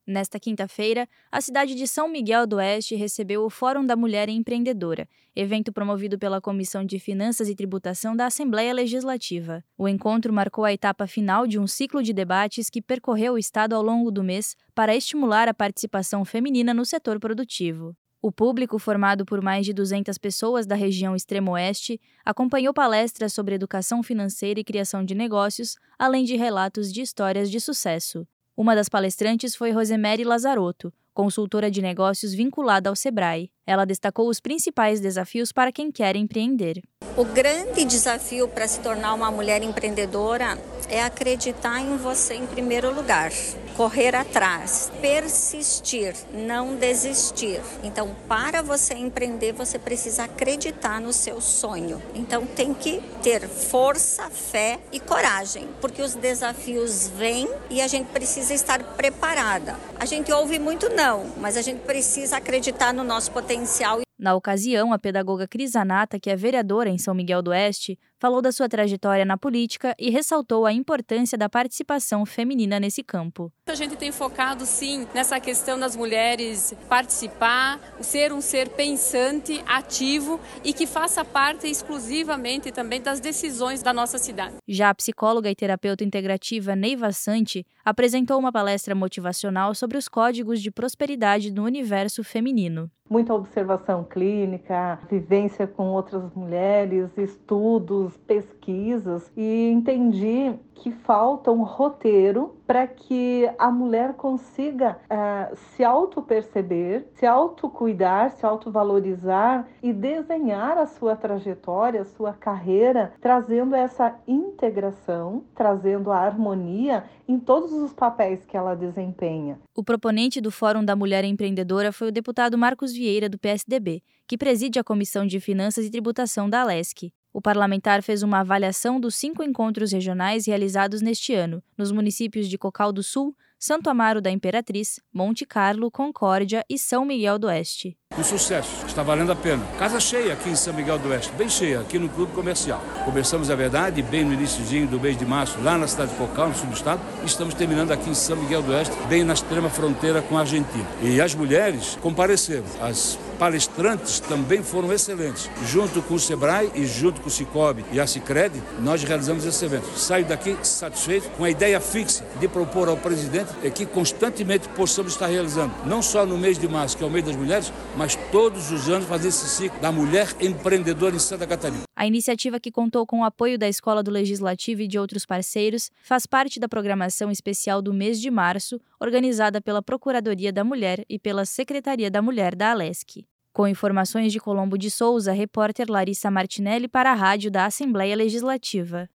Nesta quinta-feira, a cidade de São Miguel do Oeste recebeu o Fórum da Mulher Empreendedora, evento promovido pela Comissão de Finanças e Tributação da Assembleia Legislativa. O encontro marcou a etapa final de um ciclo de debates que percorreu o estado ao longo do mês para estimular a participação feminina no setor produtivo. O público, formado por mais de 200 pessoas da região Extremo-Oeste, acompanhou palestras sobre educação financeira e criação de negócios, além de relatos de histórias de sucesso. Uma das palestrantes foi Rosemary Lazarotto, consultora de negócios vinculada ao Sebrae. Ela destacou os principais desafios para quem quer empreender. O grande desafio para se tornar uma mulher empreendedora é acreditar em você em primeiro lugar, correr atrás, persistir, não desistir. Então, para você empreender, você precisa acreditar no seu sonho. Então, tem que ter força, fé e coragem, porque os desafios vêm e a gente precisa estar preparada. A gente ouve muito não, mas a gente precisa acreditar no nosso potencial. Na ocasião, a pedagoga Cris Zanata, que é vereadora em São Miguel do Oeste, falou da sua trajetória na política e ressaltou a importância da participação feminina nesse campo. A gente tem focado, sim, nessa questão das mulheres participar, ser um ser pensante, ativo e que faça parte exclusivamente também das decisões da nossa cidade. Já a psicóloga e terapeuta integrativa Neiva Santi apresentou uma palestra motivacional sobre os códigos de prosperidade no universo feminino. Muita observação clínica, vivência com outras mulheres, estudos, pesquisas, e entendi que falta um roteiro para que a mulher consiga se auto-perceber, se auto-cuidar, se auto-valorizar e desenhar a sua trajetória, a sua carreira, trazendo essa integração, trazendo a harmonia em todos os papéis que ela desempenha. O proponente do Fórum da Mulher Empreendedora foi o deputado Marcos Vieira, do PSDB, que preside a Comissão de Finanças e Tributação da Alesc. O parlamentar fez uma avaliação dos 5 encontros regionais realizados neste ano, nos municípios de Cocal do Sul, Santo Amaro da Imperatriz, Monte Carlo, Concórdia e São Miguel do Oeste. Um sucesso, está valendo a pena. Casa cheia aqui em São Miguel do Oeste, bem cheia, aqui no Clube Comercial. Começamos, a verdade, bem no iniciozinho do mês de março, lá na cidade de Cocal, no sul do estado, e estamos terminando aqui em São Miguel do Oeste, bem na extrema fronteira com a Argentina. E as mulheres compareceram, as palestrantes também foram excelentes. Junto com o Sebrae e junto com o Cicobi e a Sicredi, nós realizamos esse evento. Saio daqui satisfeito, com a ideia fixa de propor ao presidente que constantemente possamos estar realizando, não só no mês de março, que é o mês das mulheres, mas todos os anos fazer esse ciclo da mulher empreendedora em Santa Catarina. A iniciativa, que contou com o apoio da Escola do Legislativo e de outros parceiros, faz parte da programação especial do mês de março, organizada pela Procuradoria da Mulher e pela Secretaria da Mulher da Alesc. Com informações de Colombo de Souza, repórter Larissa Martinelli para a Rádio da Assembleia Legislativa.